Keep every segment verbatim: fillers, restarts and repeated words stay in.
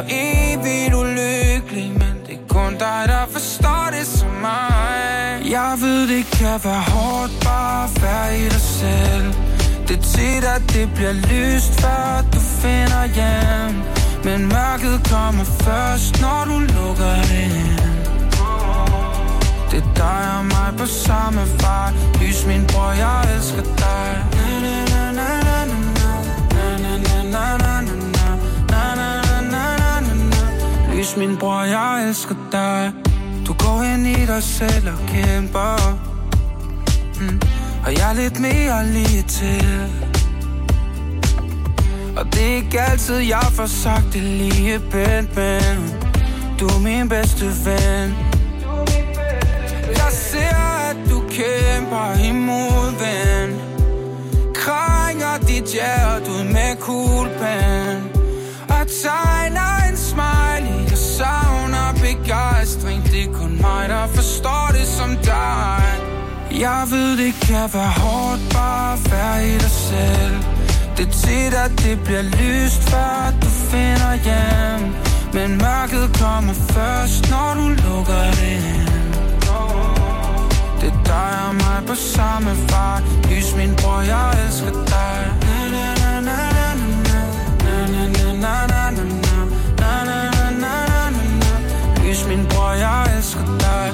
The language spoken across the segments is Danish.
for evigt ulykkelig, men det er kun dig, der forstår det som mig. Jeg ved, det kan være hårdt bare at være i dig selv. Det er tit, at det bliver lyst, før du finder hjem. Men mørket kommer først, når du lukker det ind. Det er dig og mig på samme vej. Lys min bror, jeg elsker dig. Na na na na na na na na na na na na na. Lys min bror, jeg elsker dig. Du går ind i dig selv og kæmper, mm. Og jeg er lidt mere lige til. Og det er ikke altid, jeg får sagt det lige pænt, men du er min bedste ven. Jeg ser, at du kæmper imod ven. Krænger dit hjerte ud med kuglepen. Og tegner en smiley. Jeg savner begejstring. Det er kun mig, der forstår det som dig. Jeg ved, det kan være hårdt bare at være i dig selv. Det er tit, at det bliver lyst, før du finder hjem. Men mørket kommer først, når du lukker det ind. Det er dig og mig på samme vej. Lys min bror, jeg elsker dig. Na na na na na na na na na na na na na. Lys min bror, jeg elsker dig.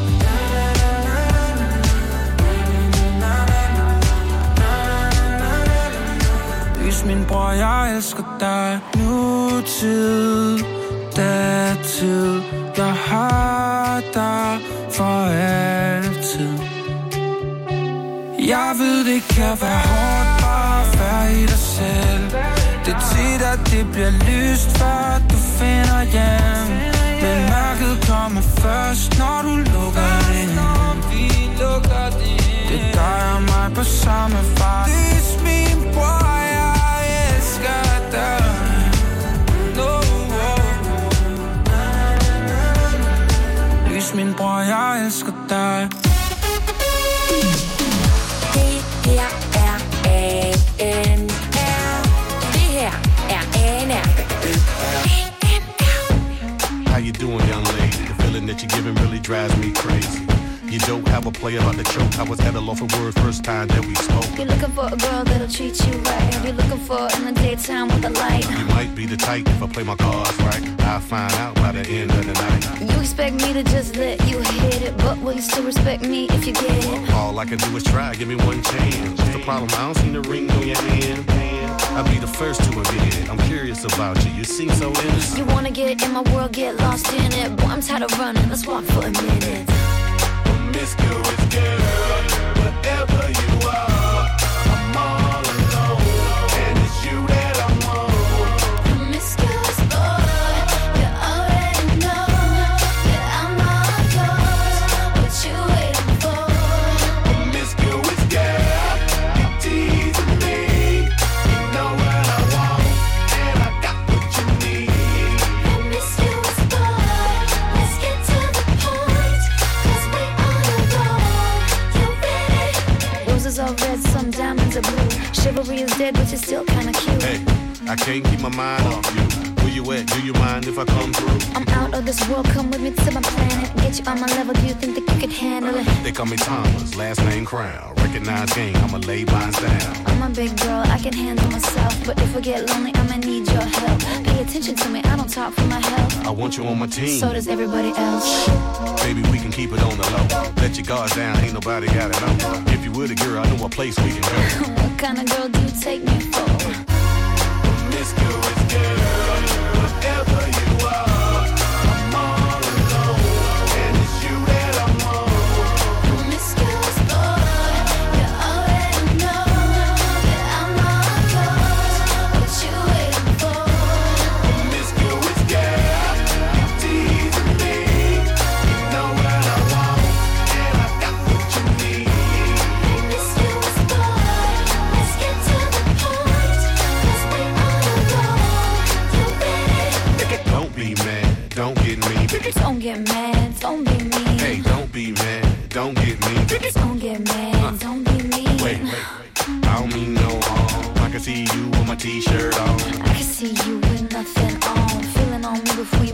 Lys min bror, jeg elsker dig. Nutid, datid, jeg har dig for altid. Jeg ved, det kan være hårdt bare at være i dig selv. Det er tit, at det bliver lyst, før du finder hjem. Men mørket kommer først, når du lukker det ind. Det er dig og mig på samme vej. Lys min bror, jeg elsker dig. Lys min bror, jeg elsker dig. Det her er A N R. Det her er A N R. How you doing, young lady? The feeling that you're giving really drives me crazy. You don't have a play about the choke. I was at a loss for words first time that we spoke. You're looking for a girl that'll treat you right. You're looking for in the daytime with a light. You might be the type if I play my cards right. I'll find out by the end of the night. You expect me to just let you hit it, but will you still respect me if you get it? All I can do is try, give me one chance. What's the problem? I don't see the ring on your hand. I'll be the first to admit it. I'm curious about you, you seem so innocent. You wanna get in my world, get lost in it. Boy, I'm tired of running, let's walk for a minute. Promiscuous girl, whatever you are, I'm all alone, and it's you that I want. Promiscuous boy, you already know that I'm all yours. What you waiting for? Promiscuous girl, you teasing me. You know what I want, and I got what you need. Promiscuous boy, let's get to the point, 'cause we all roses are red, some diamonds are blue. Chivalry is dead, but you're still kinda cute. Hey, I can't keep my mind off you. Where you at? Do you mind if I come through? I'm out of this world, come with me to my planet. Get you on my level, do you think that you could handle it? They call me Thomas, last name Crown. Recognize game, I'ma lay mines down. I'm a big girl, I can handle myself. But if I get lonely, I'ma need your help. Pay attention to me, I don't talk for my health. I want you on my team. So does everybody else. Baby, we can keep it on the low. Let your guard down, ain't nobody got it on. If you were the girl, I know a place we can go. What kind of girl do you take me for? Promiscuous girl, whatever you are, I'm all alone, and it's you that I want. Promiscuous boy, you already know that I'm all yours. What you waiting for? Promiscuous girl, you teasing me. You know what I want, and I got what you need. Promiscuous boy, let's get to the point, 'cause we all know you ready. Don't be mad, don't get me. Don't get mad, don't be mean. Hey, don't be mad, don't get me. Don't get mad, don't be mean. Wait, wait, I don't mean no harm. I can see you with my t-shirt on. I can see you with nothing on. Feeling on me before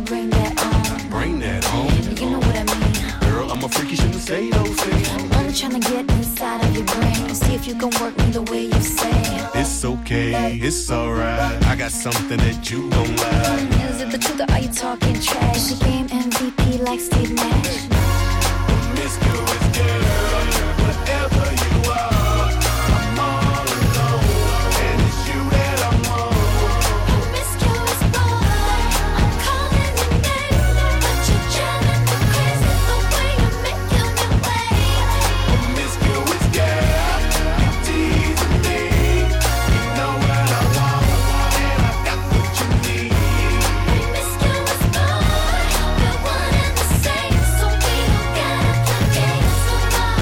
you can work me the way you say. It's okay, it's alright. I got something that you don't like. Is it the truth or are you talking trash? Is the game M V P like Steve Nash? Promiscuous girl, whatever you are, I'm all alone, and it's you that I'm on. Promiscuous boy, I'm calling your name, but you're driving me crazy the way you're making me wait. Promiscuous girl, you teasing me. You know what I want, and I got what you need. Promiscuous boy, we're one and the same, so we don't gotta play games no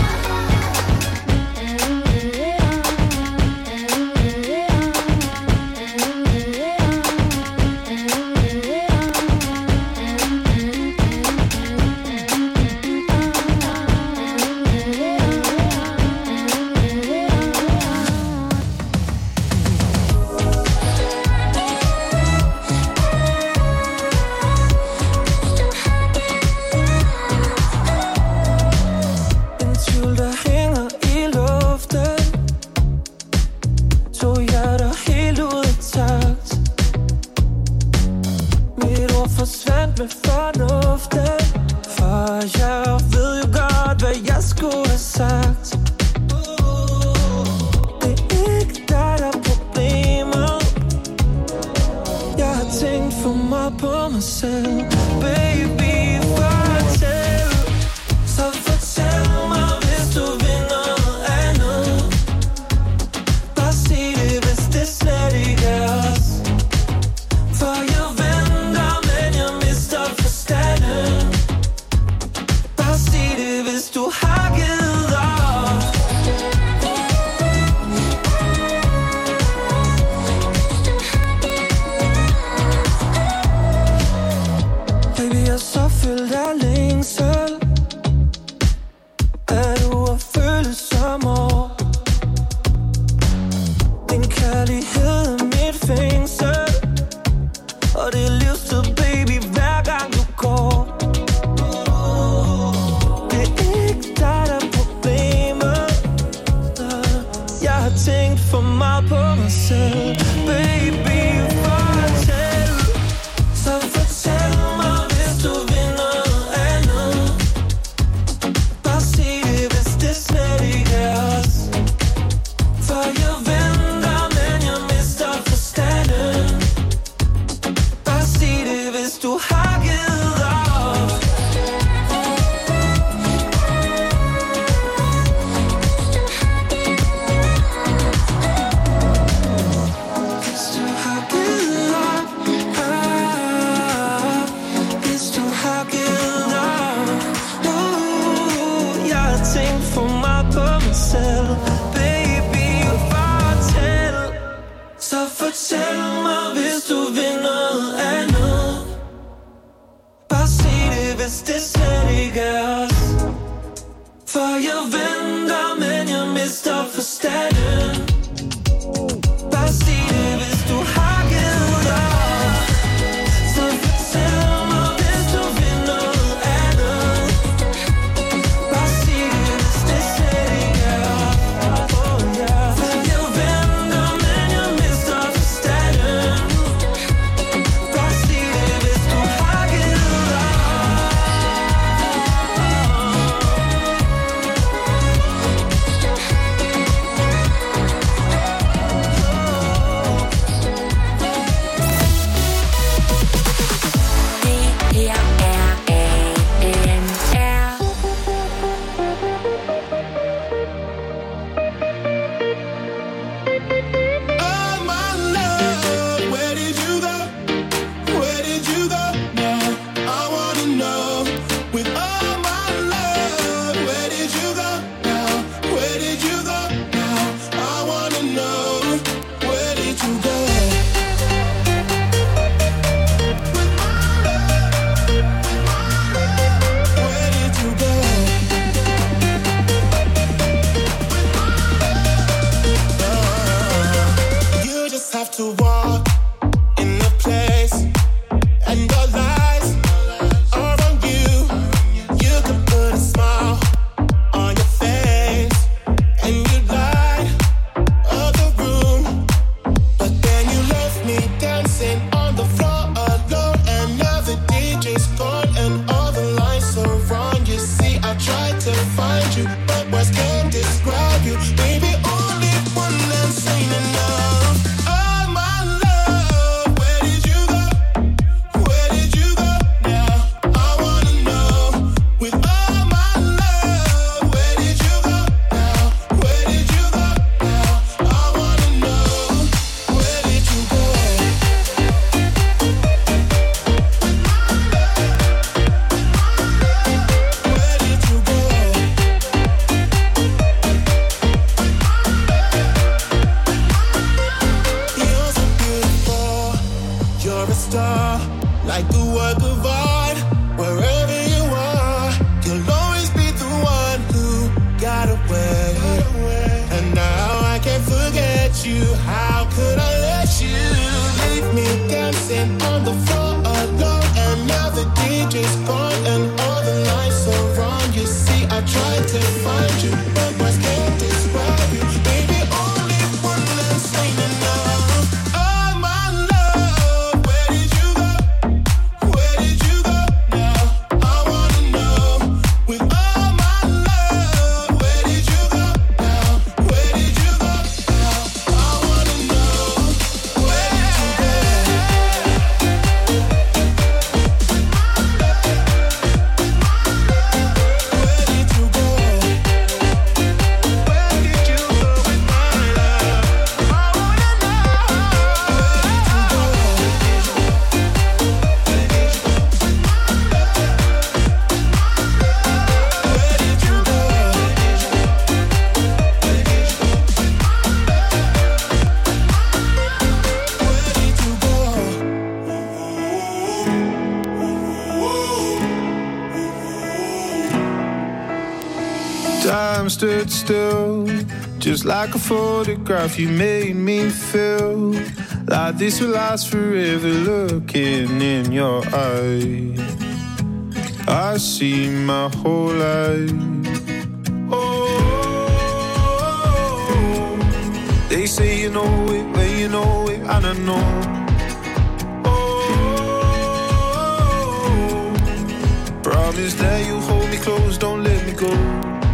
En tvivl, der hænger i luften. To hjerter helt ud af takt. Mit ord forsvandt med fornuften. For jeg ved jo godt, hvad jeg skulle have sagt. Det er ikke dig, der er problemet. Jeg har tænkt for meget på mig selv. Baby, fortæl. Så fortæl mig, hvis du vil noget andet. Bare sig det, hvis det slet ikke er os. For jeg venter, men jeg mister forstanden. Bare sig det, hvis du har givet op. Baby, jeg er så fyldt af længsel. Er du at føle som år? Din kærlighed er mit fængsel. Og det er livstid, baby, hver gang du går. Det er ikke dig, der er problemet. Jeg har tænkt for meget på mig selv. Baby, fortæl. Så fortæl mig, hvis du vil noget andet. Bare sig det, hvis det slet ikke er os. For jeg venter, men jeg mister forstanden. Bare sig det, hvis du har givet op. Hvis du har givet op, ah, hvis du har givet op. Uh, jeg har tænkt for meget på mig selv. Baby, fortæl. Så fortæl mig, hvis du vil noget andet. Bare sig det, hvis det slet ikke er os. For jeg venter, men jeg mister forstanden. Bare sig det, hvis du har givet op. Så fortæl mig, hvis du vil noget andet. Bare sig det, hvis det slet ikke er os. Oh, yeah. For jeg venter, men jeg mister forstanden. Bare sig det, hvis du har givet op. like a work of art. Wherever you are, you'll always be the one who got away. And now I can't forget you. How could I let you leave me dancing on the floor alone? And now the D J's gone and all the lights are wrong. You see, I tried to find you, but words can't describe you. Baby, only one last ain't enough. Oh, my love, where did you go? Where did you go now? I wanna know. With all my love, where did you go now? Where did you go now? I wanna know. Where did you go? Where did you go? Where did you go with my love? I wanna know. Where did you go? Where did you go? Where did you go? Where did you go? Time stood still, just like a photograph. You made me feel like this will last forever. Looking in your eyes, I see my whole life. Oh, they say you know it, but you know it, and I know. Oh, promise that you'll hold me close, don't let me go.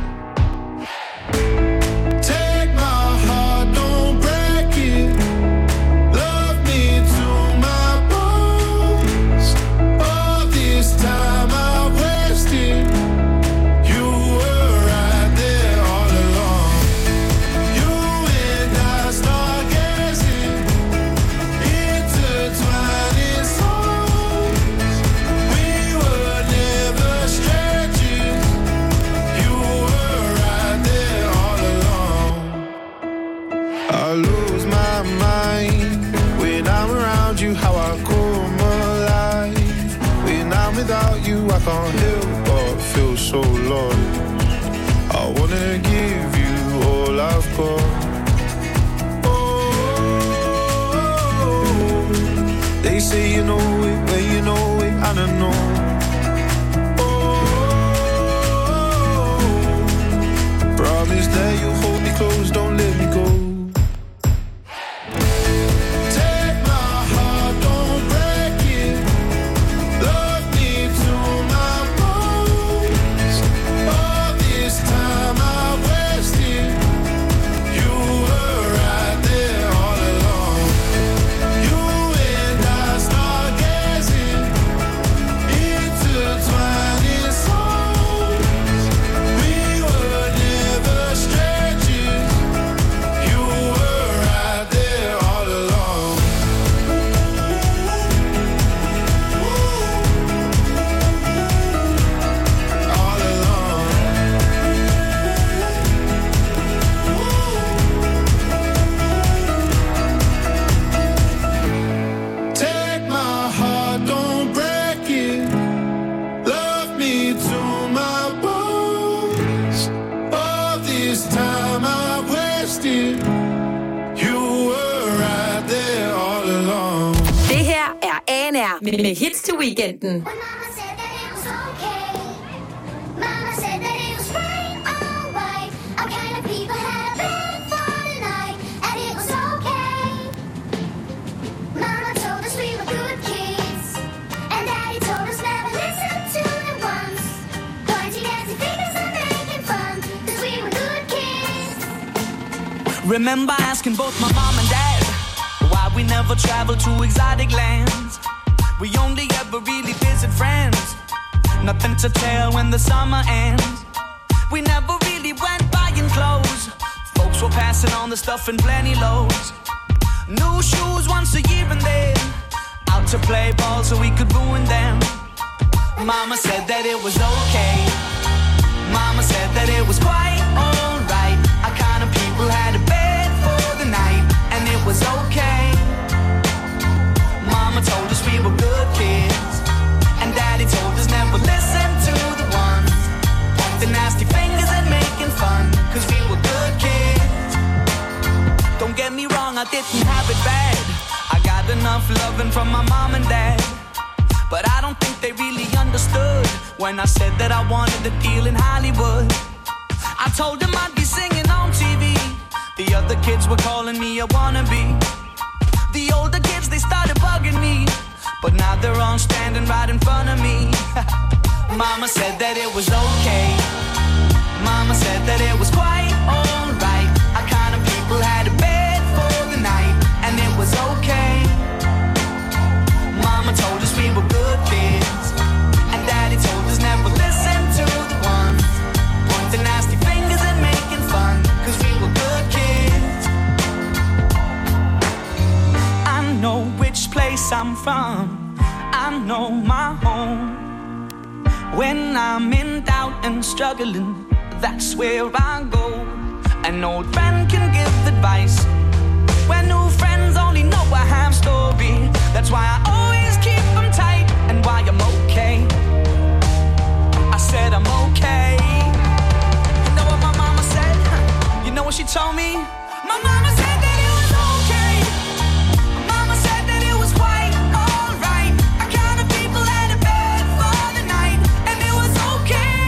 Take my heart, don't break it. Love me to my bones. All this time I wasted. You were right there all along. You and I stargazing, intertwining souls. We were never strangers. You were right there all along. I lose my mind when I'm around you. How I come alive when I'm without you. I can't help but feel so lost. I wanna give you all I've got. Oh, they say you know it, but you know it, and I know. Oh, promise that you'll hold me close, don't let me go. Take my heart, don't break it. Love me to my bones. All this time I wasted. You were right there all along. You and I stargazing, intertwining souls. We were never strangers. You were right there all along. All along. Take my heart, don't break it. Love me to my bones. All this time I wasted. You were right there all along. Det her er A N R med, med hits til weekenden. When Mama said that it was okay, Mama said that it was fine, alright. Our kind of people had a bed for the night, and it was okay. Mama told us we were good kids, and Daddy told us never listen to them once. Pointing dancing fingers and making fun, 'cause we were good kids. Remember asking both my mom and dad why we never traveled to exotic lands. We only ever really visit friends. Nothing to tell when the summer ends. We never really went buying clothes. Folks were passing on the stuff in plenty loads. New shoes once a year and then out to play ball so we could ruin them. Mama said that it was okay. Mama said that it was quite alright. Our kind of people had a bed for the night, and it was okay. Mama told us we were good kids, enough loving from my mom and dad. But I don't think they really understood when I said that I wanted a deal in Hollywood. I told them I'd be singing on T V. The other kids were calling me a wannabe. The older kids, they started bugging me. But now they're all standing right in front of me. Mama said that it was okay. Mama said that it was quite alright. Our kind of people had a bed for the night, and it was okay. Mama told us we were good kids, and Daddy told us never listen to the ones pointing nasty fingers and making fun, cause we were good kids. I know which place I'm from, I know my home. When I'm in doubt and struggling, that's where I go. An old friend can give advice when new friends only know a half story. That's why I always keep them tight, and why I'm okay. I said I'm okay. You know what my mama said? You know what she told me? My mama said that it was okay. Mama said that it was quite alright. Our kind of people had a bed for the night, and it was okay.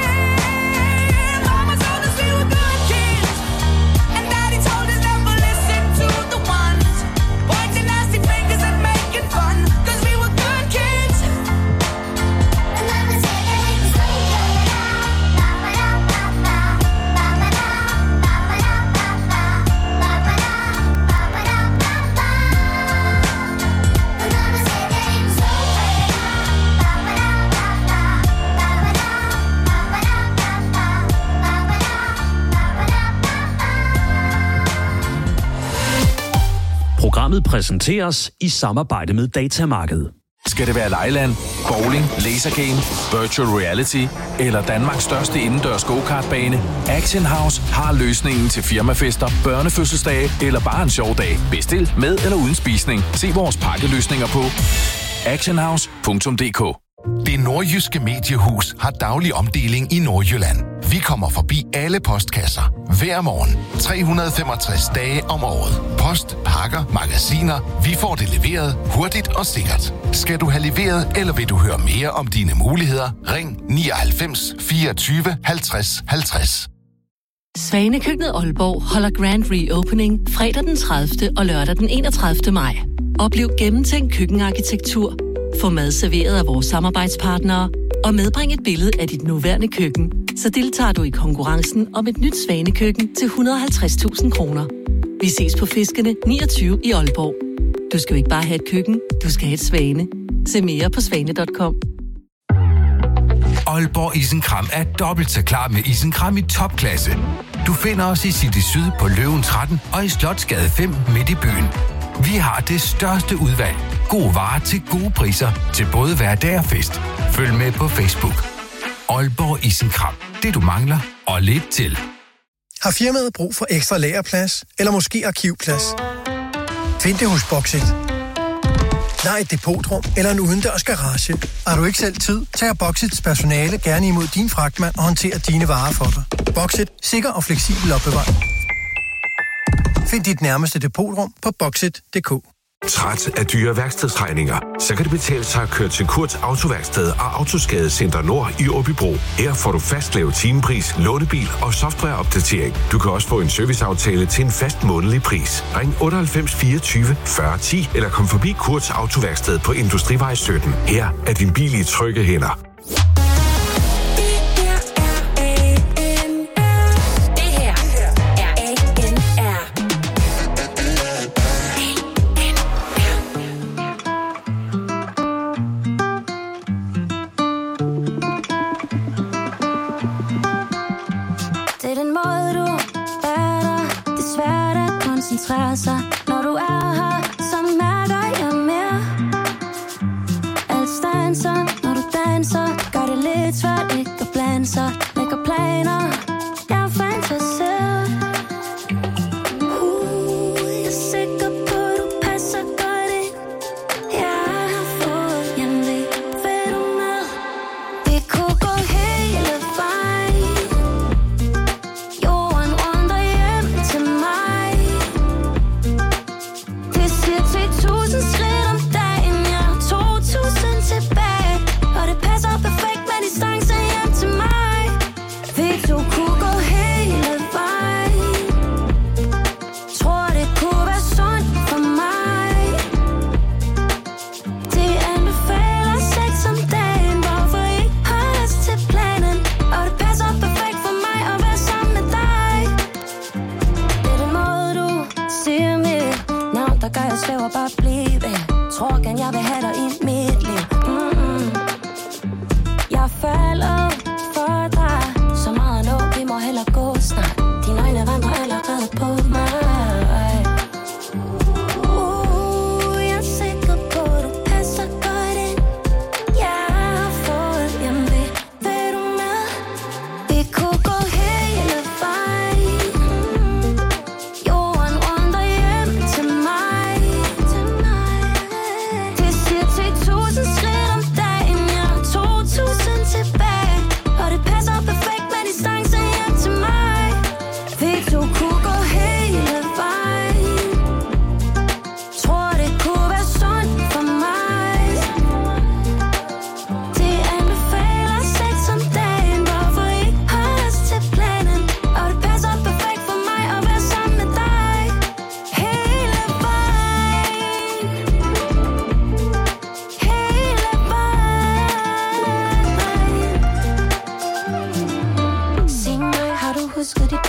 Mama told us we were good kids, and Daddy told us never listen to the ones pointing nasty fingers and making fun, cause we were good kids. And Mama said that it was okay. Programmet præsenteres i samarbejde med Datamarked. Skal det være Lejland, bowling, lasergame, virtual reality eller Danmarks største indendørs go-kartbane? Action House har løsningen til firmafester, børnefødselsdage eller bare en sjov dag. Bestil med eller uden spisning. Se vores pakkeløsninger på actionhouse punktum d k. Det nordjyske mediehus har daglig omdeling i Nordjylland. Vi kommer forbi alle postkasser hver morgen, tre hundrede og femogtres dage om året. Post, pakker, magasiner. Vi får det leveret hurtigt og sikkert. Skal du have leveret, eller vil du høre mere om dine muligheder? Ring nioghalvfems fireogtyve halvtreds halvtreds. Svanekøkkenet Aalborg holder Grand Reopening fredag den tredivte og lørdag den enogtredivte maj. Oplev gennemtænkt køkkenarkitektur, få mad serveret af vores samarbejdspartnere og medbring et billede af dit nuværende køkken, så deltager du i konkurrencen om et nyt Svanekøkken til et hundrede og halvtreds tusind kroner. Vi ses på Fiskene niogtyve i Aalborg. Du skal jo ikke bare have et køkken, du skal have et Svane. Se mere på svane punktum com. Aalborg Isenkram er dobbelt så klar med isenkram i topklasse. Du finder os i City Syd på Løven tretten og i Slotsgade fem midt i byen. Vi har det største udvalg. Gode varer til gode priser til både hverdag og fest. Følg med på Facebook. Aalborg Isenkram. Det du mangler og lidt til. Har firmaet brug for ekstra lagerplads eller måske arkivplads? Find det hos Boxit. Lej et depotrum eller en udendørs garage. Har du ikke selv tid, tager Boxits personale gerne imod din fragtmand og håndterer dine varer for dig. Boxit. Sikker og fleksibel opbevaring. Find dit nærmeste depotrum på boxit punktum d k. Træt af dyre værkstedsregninger? Så kan det betale sig at køre til Kurts Autoværksted og Autoskadecenter Nord i Åbybro. Her får du fast lav timepris, lånebil og softwareopdatering. Du kan også få en serviceaftale til en fast månedlig pris. Ring otteoghalvfems fireogtyve fyrre ti eller kom forbi Kurts Autoværksted på Industrivej sytten. Her er din bil i trygge hænder. Sig. Når du er her, så mærker jeg mere. Alt stanser, når du danser. Gør det lidt svært ikke at blande sig. Lægger planer, jeg fantaserer. Uh, jeg er sikker på, du passer godt ind. Jeg har fået hjemlig, vil du med? Det kunne gå hele vejen. Jorden runder hjem til mig. Tusind skridt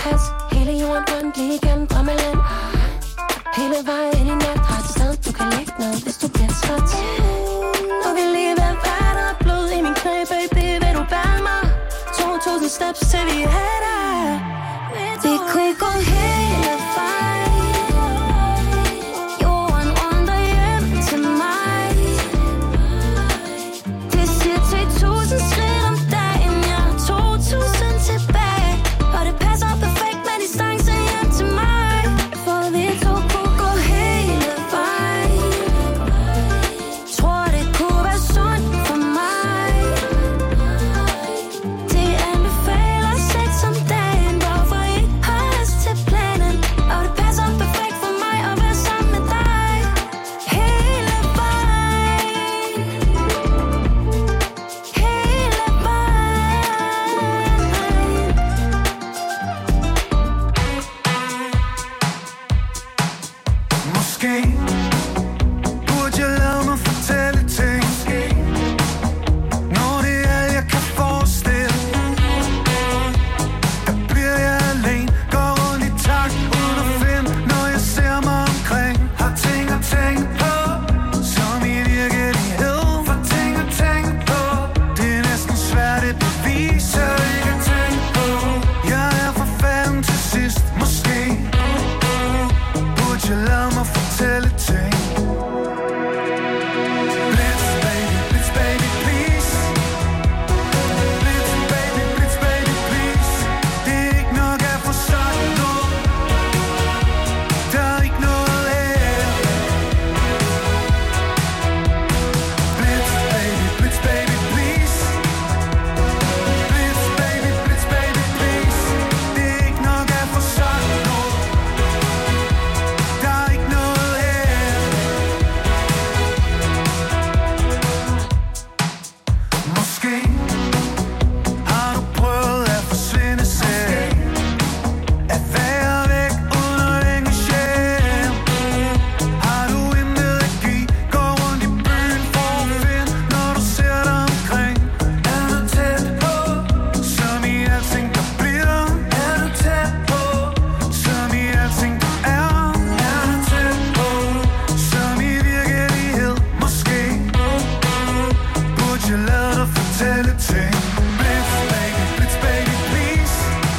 pas. Hele jorden rundt lige igennem drømmeland. Hele vejen ind i nat. Har et sted, du kan lægge ned, hvis du bliver træt. Og vi lige ved vand og blod i min knæ, baby. Vil du bære mig? to tusind steps til vi er der. Vi kunne gå hele vejen. Jorden rundt og hjem til mig. Det siger ti tusind skridt om dagen. Jeg har to tusind tilbage. Og det passer perfekt med distance hjem til mig. For vi to kunne gå hele vejen. Tror det kunne være sundt for mig. De anbefaler sex om dagen. Hvorfor ikke holde os til planen? Og det passer perfekt for mig at være sammen med dig. Hele vejen. Hele vejen. Måske burde jeg lade mig fortælle ting. Når det er alt jeg kan forestille, der bliver jeg alene. Går rundt i takt uden at finde, når jeg ser mig omkring. Har ting at tænke på, som i virkelighed. For ting at tænke på, det er næsten svært at bevise. Ikke at tænke på, jeg er forfalden til sidst. Måske burde jeg lade mig fortælle ting. Blitz baby, blitz baby please. Blitz baby, blitz baby please. Det er ikke nok at få sagt noget. Der er ikke noget her. Blitz baby, blitz baby please. Blitz baby, blitz baby please. Det er ikke nok at få sagt noget. Der er ikke noget her. Måske har du prøvet at forsvinde selv. At være væk uden at engagere. Har du intet at give? Gå rundt i byen for at finde, når du ser dig omkring. Er du tæt på, som i alting der bliver? Er du tæt på, som i alting der er? Er du tæt på, som i virkelighed? Måske burde jeg lade dig fortælle ting. Blitz baby, blitz baby please.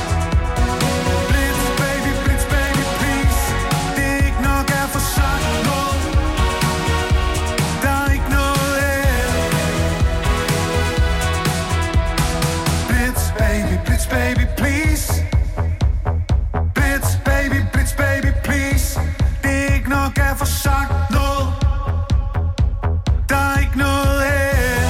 Blitz baby, blitz baby please. Det er ikke nok at få sagt noget. Der er ikke noget her. Blitz baby, blitz baby please. Blitz baby, blitz baby please. Det er ikke nok at få sagt noget. Der er ikke noget her.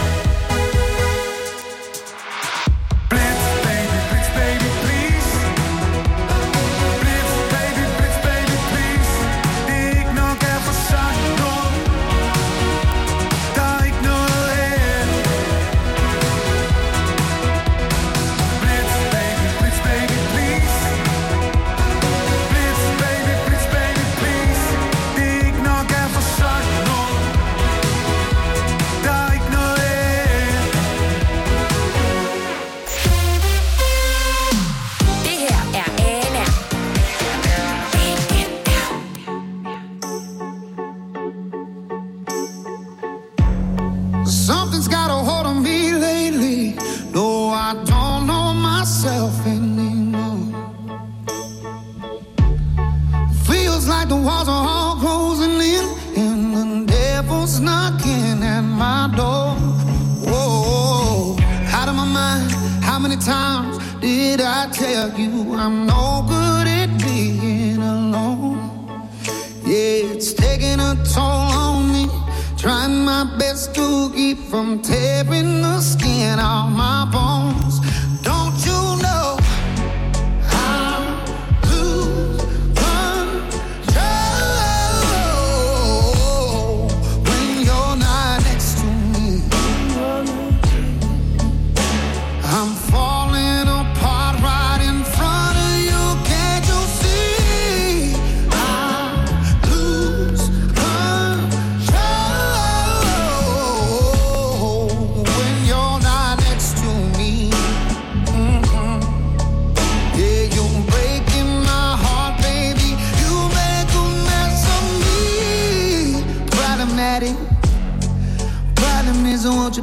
Blitz baby, blitz baby please. Blitz baby, blitz baby please. Det er ikke nok at få sagt noget. Der er ikke noget her. Blitz baby, blitz baby please. Blitz baby, blitz baby please. Det er ikke nok at få sagt noget. Der er ikke noget her. Det her er A N R. Something's got a hold on me lately. No, I don't know myself anymore. Feels like the walls are all closing in, and the devil's knocking at my door. Whoa, out of my mind. How many times did I tell you I'm no good at being alone? Yeah, it's taking a toll on me. Trying my best to keep from tearing the skin off my bones. Don't you know I lose control when you're not next to me? I'm falling apart right in front of you. Can't you see? I lose control when you're not next to me.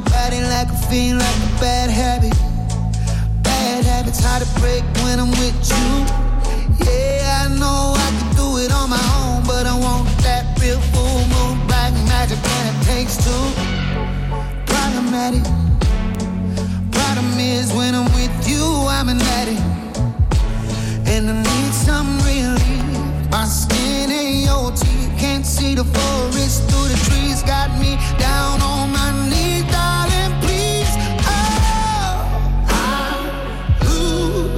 body like a fiend, like a bad habit. Bad habits hard to break when I'm with you. Yeah, I know I can do it on my own, but I want that real full moon, black magic, and it takes two. Problematic. Problem is when I'm with you, I'm an addict, and I need some relief. My skin ain't your teeth, can't see the forest through the trees. Got me down on my knees, darling, please. Oh, I lose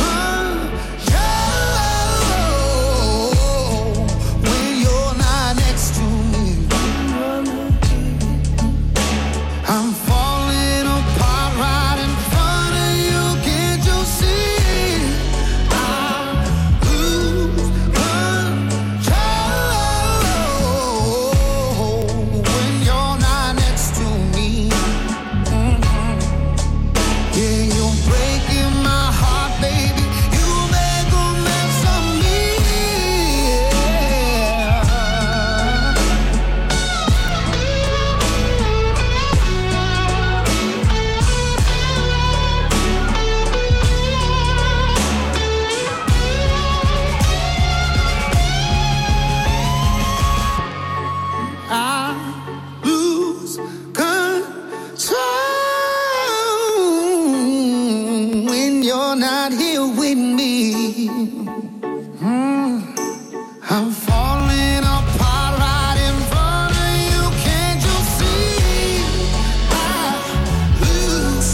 control when you're not next to me. I'm falling apart right in front of you, can't you see? I lose control when you're not next to me. Mhm. Yeah, you're breaking my heart, baby. You make a mess of me. I lose control when you're not here with me. Mm. I'm falling apart right in front of you, can't you see? I lose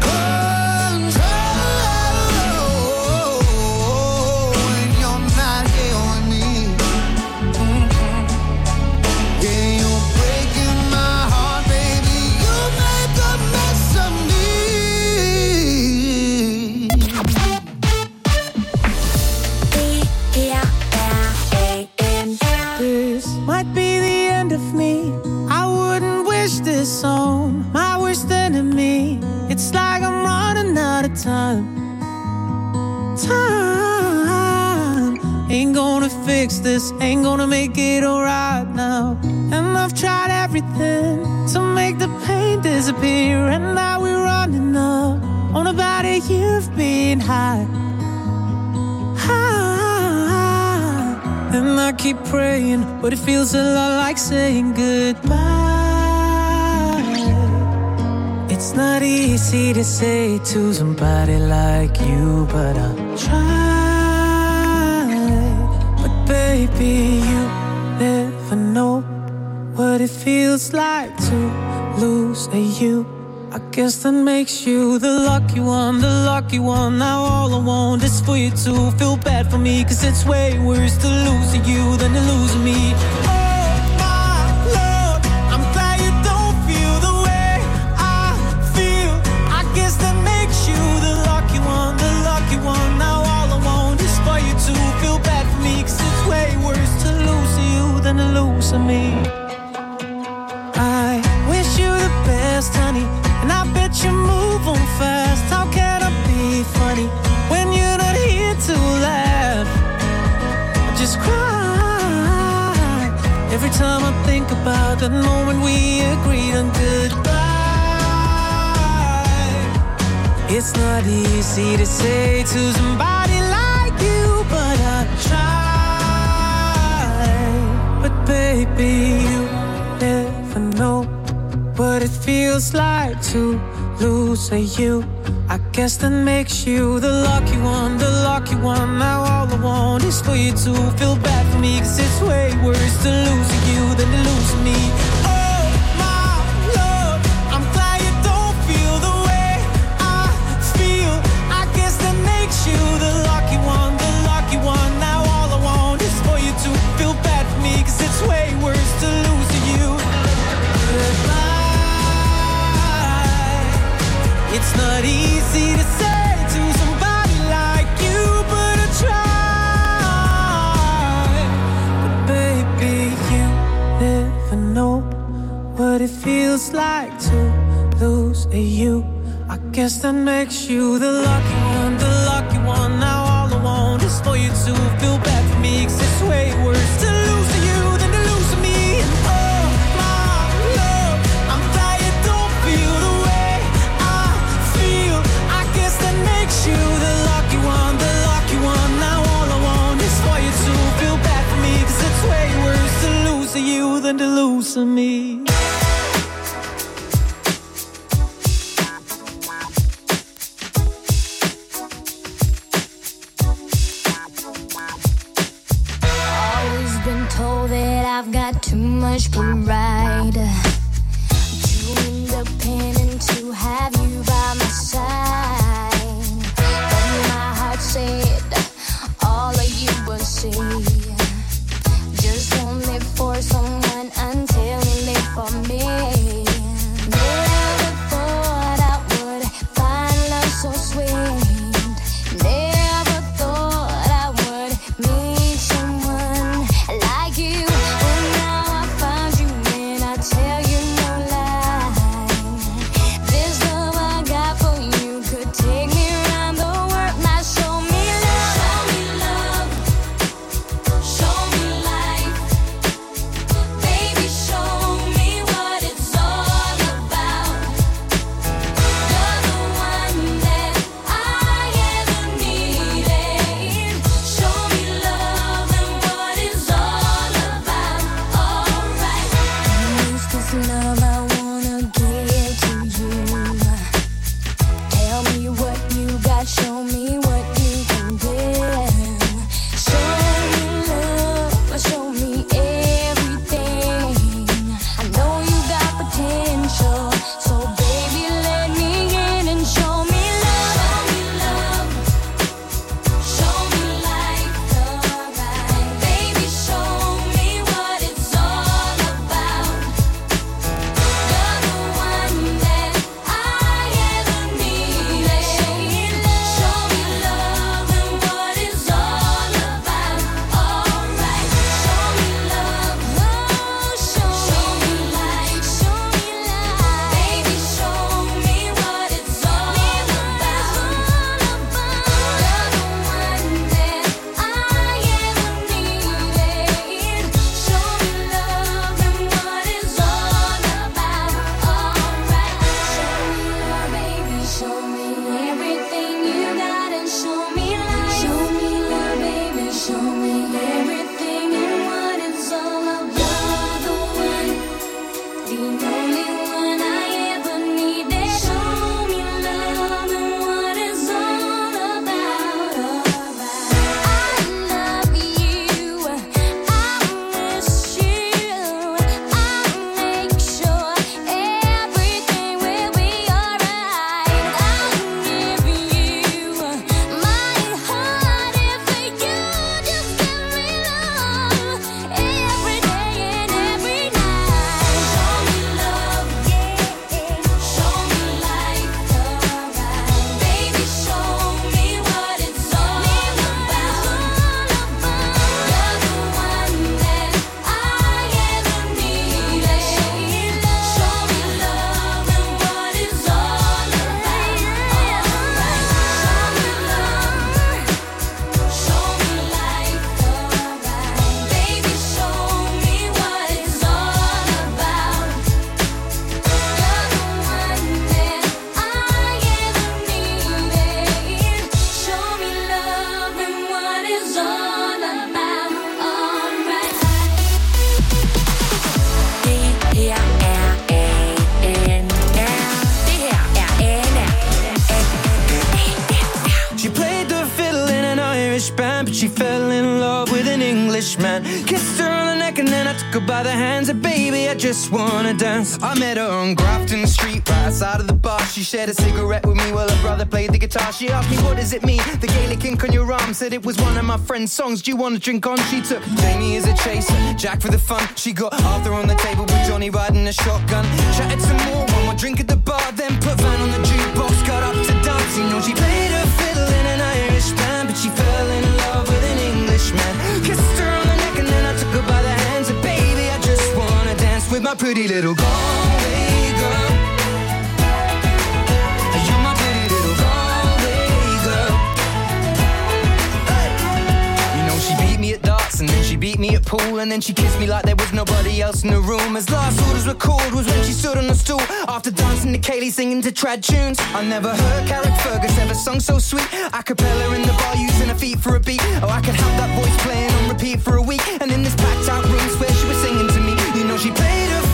control when you're not here with me. Mhm. Yeah, you're breaking my heart, baby. You make a mess of me. Det her er A N R. This might be the end of me. I wouldn't wish this on my worst enemy. It's like I'm running out of time. Time ain't gonna fix this, ain't gonna make it alright now. And I've tried everything to make the pain disappear, and now we're running up on about a year of being high. High. And I keep praying, but it feels a lot like saying goodbye. It's not easy to say to somebody like you, but I'll try. But baby, you never know what it feels like to lose a you. I guess that makes you the lucky one, the lucky one. Now all I want is for you to feel bad for me, 'cause it's way worse to lose you than to lose me. Oh my Lord, I'm glad you don't feel the way I feel. I guess that makes you the lucky one, the lucky one. Now all I want is for you to feel bad for me, 'cause it's way worse to lose you than to lose me. I wish you the best, honey, and I bet you move on fast. How can I be funny when you're not here to laugh? I just cry every time I think about that moment we agreed on goodbye. It's not easy to say to somebody like you, but I try. But baby, you never know what it feels like to lose a you. I guess that makes you the lucky one, the lucky one. Now all I want is for you to feel bad for me, 'cause it's way worse to lose you than to lose me. Oh my Lord, I'm glad you don't feel the way I feel. I guess that makes you the lucky one, the lucky one. Now all I want is for you to feel bad for me, 'cause it's way worse to lose you. Goodbye. It's not easy to say to somebody like you, but I try. But baby, you never know what it feels like to lose a you. I guess that makes you the lucky one, the lucky one. Now all I want is for you to feel bad for me, 'cause it's way worse to lose you than to lose me. And oh my Lord, I'm glad you don't feel the of me. Always been told that I've got too much pride, too independent to have you by my side. But my heart said all of you would see. Just won't live for someone until you live for me. Never thought I would find love so sweet. Never thought I would meet someone like you. But now I found you and I tell you no lie. This love I got for you could take me around the world. Now show me love. Show me love. Show me life. Baby, show me what it's all about. You're the one that I ever needed. Show me love and what it's all about. Alright. Use this love I wanna give to you. Tell me what you got, show me what you can give. Show me love, show me everything. I know you got potential, so baby let me in and show me love. Show me love, show me life, alright. Baby, show me what it's all about. You're the one that I ever needed. Show me love and what it's all about. Alright, show me love, oh show me life, show me life. Baby, show me what it's all about. You're the one that I ever needed. Show me love and what it's all about. Alright, show me love, baby, show me everything you got and show me life. Show me love, baby, show me everything and what it's all about. You're the one, the only one I ever needed. Show me love and what it's all about. Alright, I love you, I miss you, I make sure everything will be alright. I'll give you my heart if you just give me love every day and every night. Show me love, yeah. Show me life, alright. Baby, show me what it's all about. You're the one that I ever needed. Show me love and what it's all about. Alright, show me love, show me life, alright. Baby, show me what it's all about. You're the one that I ever needed. Show me love and what it's all about. Alright. Det her er A N R. Det her er A N R. She played the fiddle in an Irish band, but she fell in love with an Englishman. Kissed her on the neck and then I took her by the hands. And baby, I just wanna dance. I met her on Grafton Street, right outside of the bar. She shared a cigarette with me while her brother played the guitar. She asked me, what does it mean? The Gaelic ink on your arm. Said it was one of my friend's songs. Do you want to drink on? She took Jamie as a chaser, Jack for the fun. She got Arthur on the table with Johnny riding a shotgun. Chatted some more, one more drink at the bar. Then put Van on the jukebox, got up to dance. You know she played her fiddle in an Irish band, but she fell in love with an Englishman. Kissed her on the neck and then I took her by the hands. And baby, I just wanna dance with my pretty little Galway girl. You're my pretty little Galway girl. Hey. You know she beat me at darts and then she beat me at pool, and then she kissed me like there was nobody else in the room. As last orders were called was when she stood on the stool after dancing to Kaylee singing to trad tunes. I never heard Carrick Fergus ever sung so sweet. A cappella in the bar using her feet for a beat. Oh, I could have that voice playing on repeat for a week. And in this packed out room where she was singing to me, you know she played her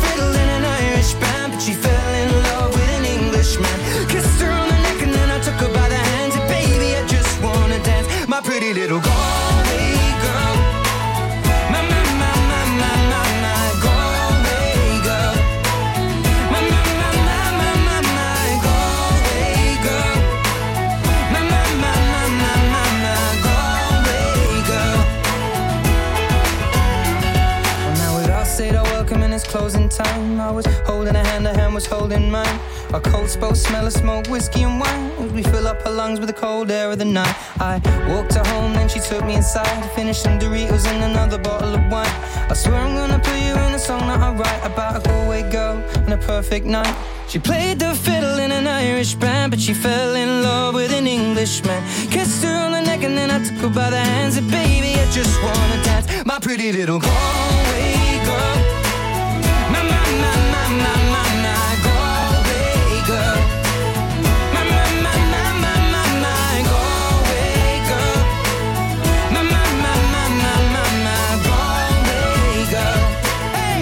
was holding mine. Our coats both smell of smoke, whiskey and wine, as we fill up her lungs with the cold air of the night. I walked her home, then she took me inside to finish some Doritos and another bottle of wine. I swear I'm gonna put you in a song that I write about a Galway girl and a perfect night. She played the fiddle in an Irish band, but she fell in love with an Englishman. Kissed her on the neck and then I took her by the hands. And baby, I just wanna dance, my pretty little Galway girl. My, my, my, my, my, my, my Galway girl. My, my, my, my, my, my, my Galway girl. My, my, my, my, my, my, my Galway girl. Hey!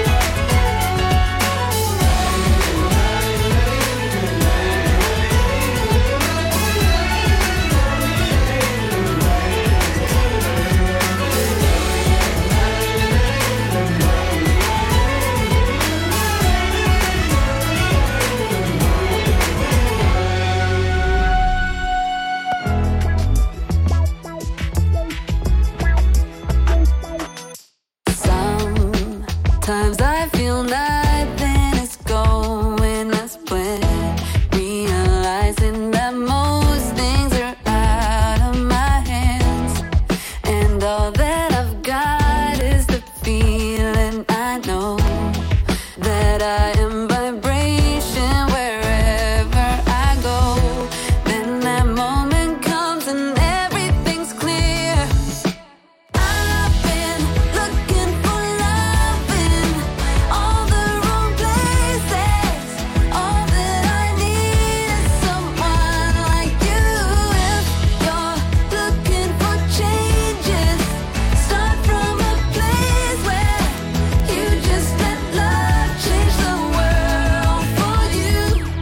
Sometimes I feel nothing is going as planned, realizing that most things are out of my hands, and all that I've got is the feeling. I know that I am vibration wherever I go. Then that moment comes and everything's clear. I've been looking for love in all the wrong places. All that I need is someone like you. If you're looking for changes, start from a place where you just let love change the world for you.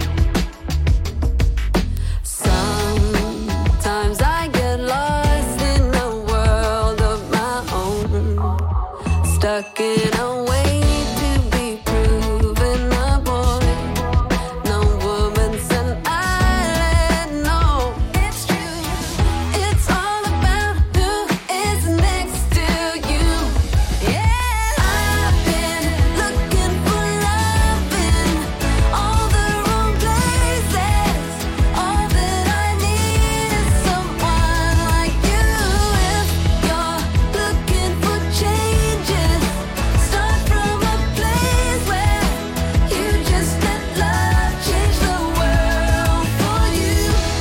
Sometimes I get lost in a world of my own, stuck in a way to be proven a boy. No woman's an island, no, it's true. It's all about who is next to you. Yeah, I've been looking for love in all the wrong places. All that I need is someone like you. If you're looking for changes, start from a place where you just let love change the world for you.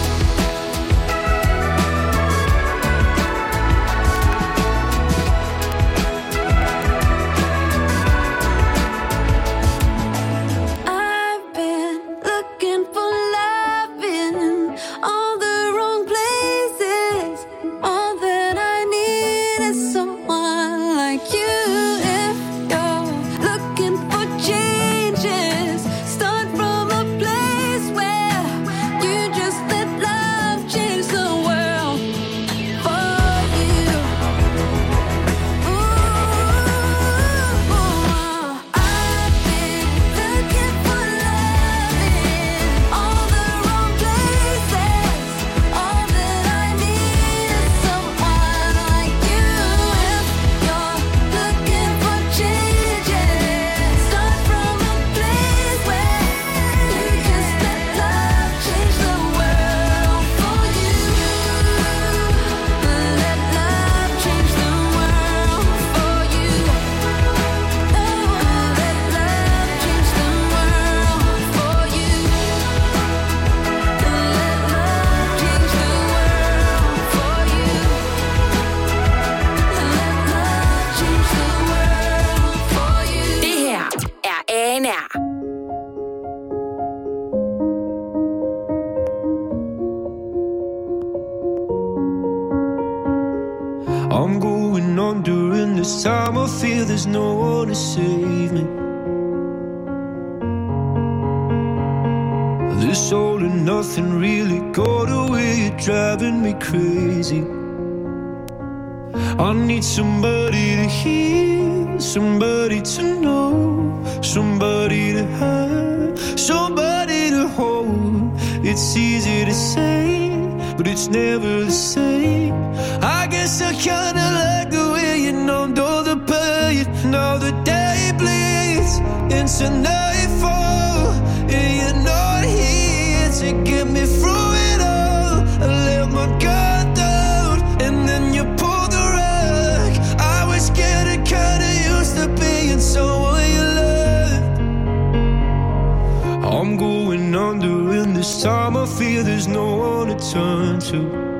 I've been looking for love in all the wrong places. All that I need is someone like you. If you're looking for changes, start from a place where you just let love change the world for you. Ooh, I've been looking for love in all the wrong places. All that I need is someone like you. If you're looking for changes, start from a place where you just let love change the world for you. Let love change the world for you. Oh, let love change the world for you. Let love change the world for you. Let love change the world for you. Det her er A N R. I'm going on during this time. I feel there's no one to save me. This all and nothing really got away. You're driving me crazy. I need somebody to hear, somebody to know, somebody to have, somebody to hold. It's easy to say, but it's never the same. I guess I kinda like the way you numbed all the pain. Now the day bleeds into nightfall. me through it all. I let my guard down, and then you pulled the rug. I was getting kinda used to being someone you loved. I'm going under, and this time I feel there's no one to turn to.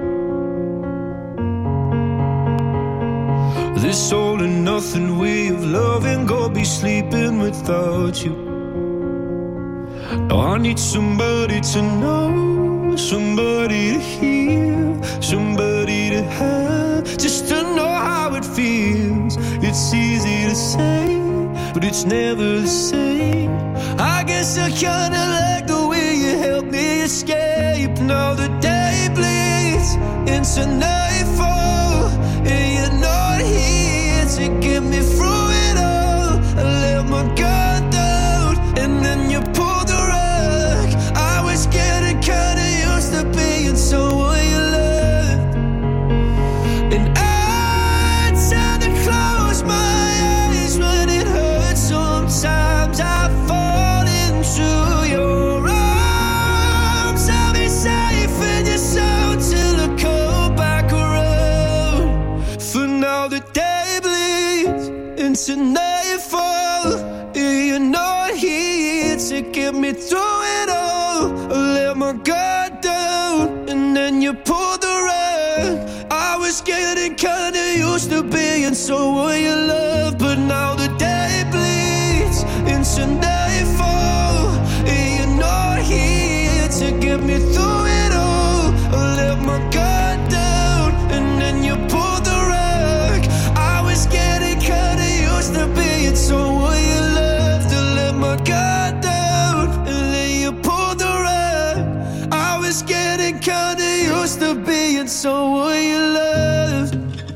This all and nothing way of loving, go be sleeping without you. Now I need somebody to know, somebody to hear, somebody to have, just to know how it feels. It's easy to say, but it's never the same. I guess I kinda like the way you help me escape. Now the day bleeds into nightfall, and you're not here to get me through it all. I let my guard down, and then you pulled the rug. I was getting kinda used to being someone you loved, and I tend to close my eyes when it hurts. Sometimes I fall into your arms. I'll be safe in your soul till I come back around. For now the day bleeds into nightfall, and you're not here to get me through it all. I let my guard down, and then you pulled the rug. I was getting kinda used to being someone you love, but now the day bleeds into nightfall, and you're not here to get me through it all. I let my guard down, and then you pulled the rug. I was getting kinda used to being someone you loved. I let my guard down, and then you pulled the rug. I was getting kinda used to being someone you loved.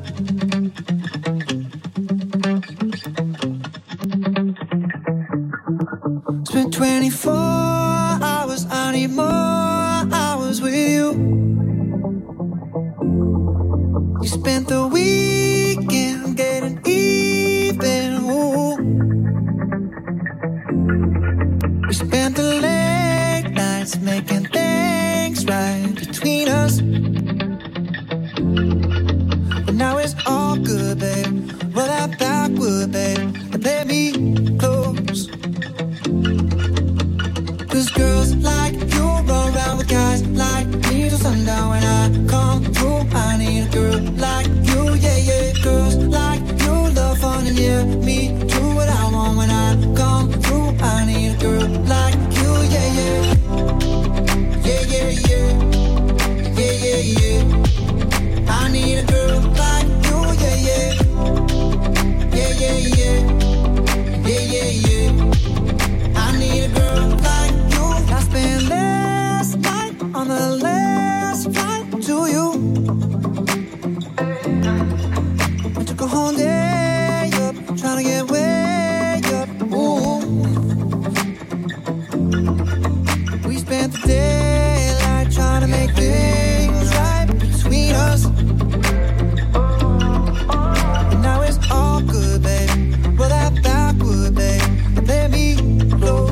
Spent twenty-four hours, I need more hours with you. You spent the weekend getting even. Ooh. We spent the late nights making things right between us. But now it's all good, babe. Roll that backward, babe, and play me close. Cause girls like you run around with guys like me till sundown. When I come through, I need a girl like you, yeah, yeah. Girls like you love fun, and yeah, me do what I want. When I come through, I need a girl like you, yeah, yeah. Yeah, yeah, yeah. Yeah, yeah, yeah. I need a girl like you, yeah, yeah. Yeah, yeah, yeah. Yeah, yeah, yeah. I need a girl like you. I spent last night on the last flight to you. I took a whole day up, trying to get way up. Ooh. We spent the daylight trying to make things right between us. And now it's all good, babe. Roll that backward, babe, and let me close.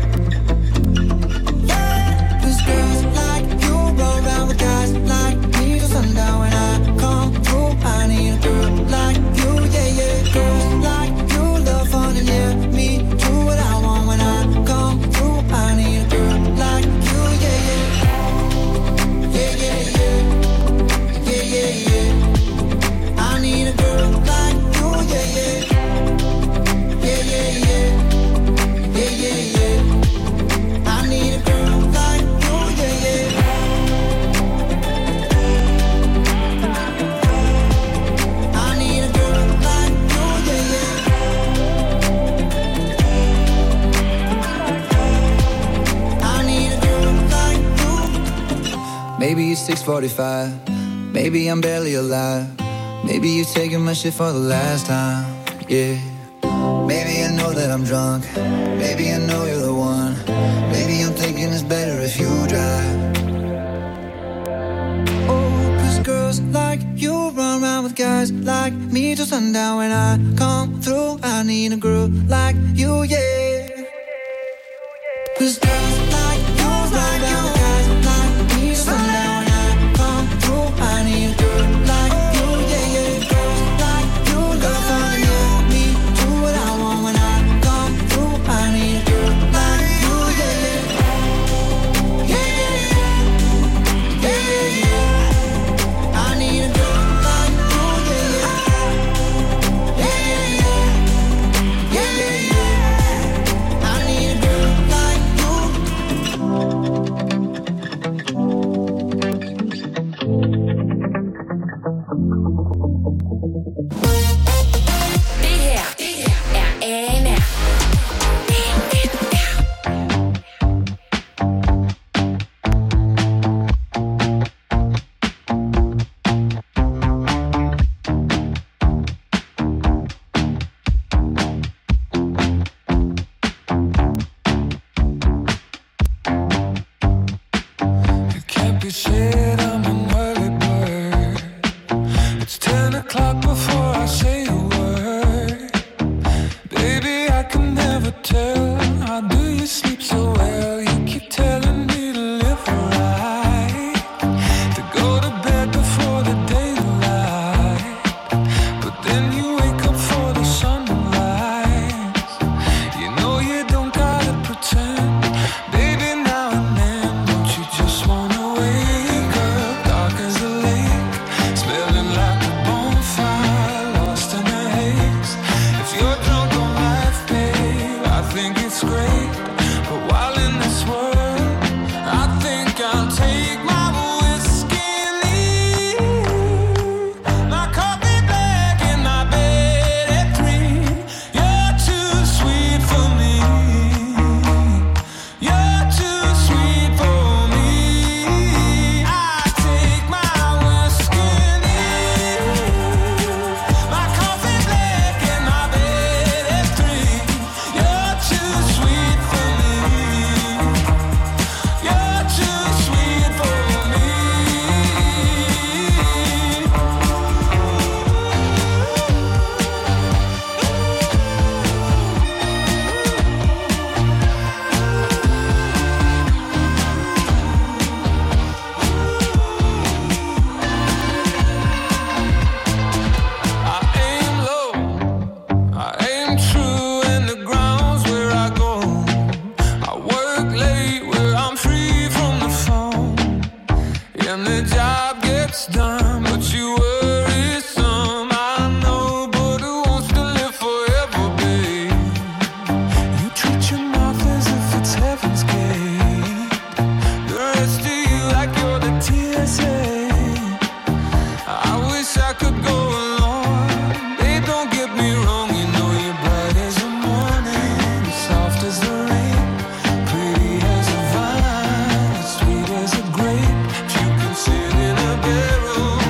Cause girls like you run around with guys like me till sundown. When I come through, I need a girl like you, yeah, yeah. Girls like you love fun, and yeah, me do what I want. When I come through, I need a girl like you, yeah, yeah. Yeah, yeah, yeah. Yeah, yeah, yeah. I need a girl like you, yeah, yeah. Yeah, yeah, yeah. Yeah, yeah, yeah. I need a girl like you, yeah, yeah. I need a girl like you, yeah, yeah. I need a girl like you. Maybe it's six forty-five. Maybe I'm barely alive. Maybe you're taking my shit for the last time. Yeah. Maybe I know that I'm drunk. Maybe I know you're the one. Maybe I'm thinking it's better if you drive. Oh, cause girls like you run around with guys like me till sundown. When I come through, I need a girl like you, yeah. Cause girls like you run around with guys like Sit in a barrel.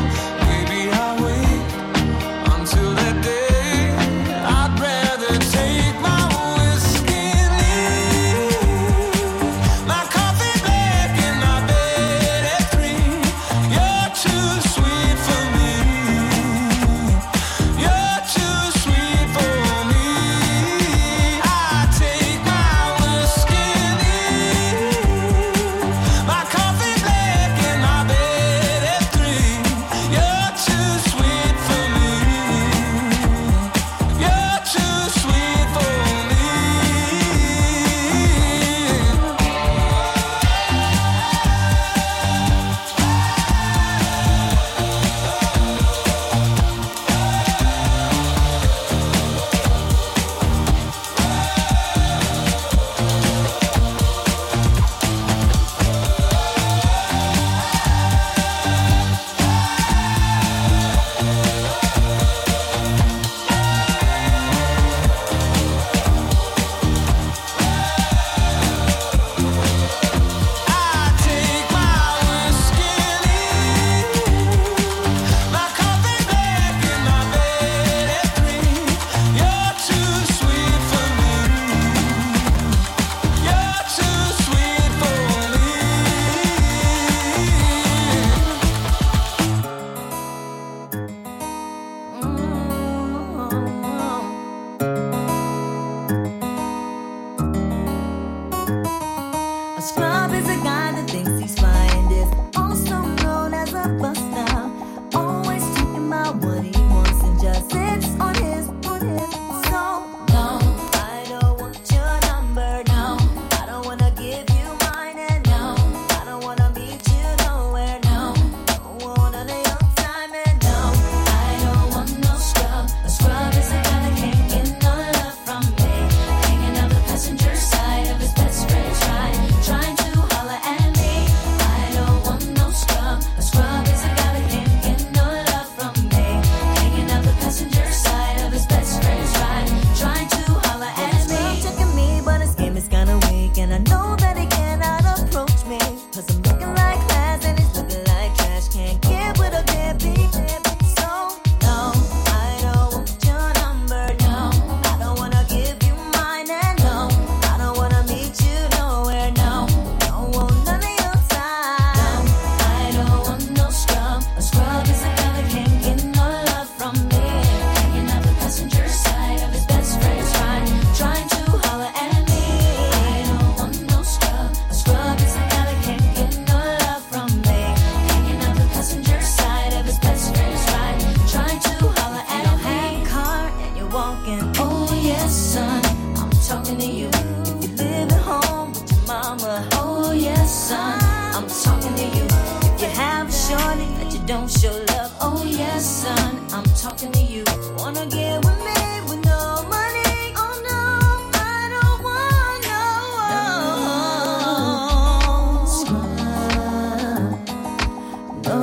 surely that you don't show love. Oh yes, son, I'm talking to you. Wanna get with me with no money? Oh no, I don't want no. No,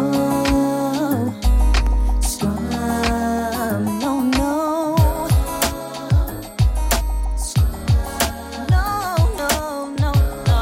scrum, no, no. No, no, no, no.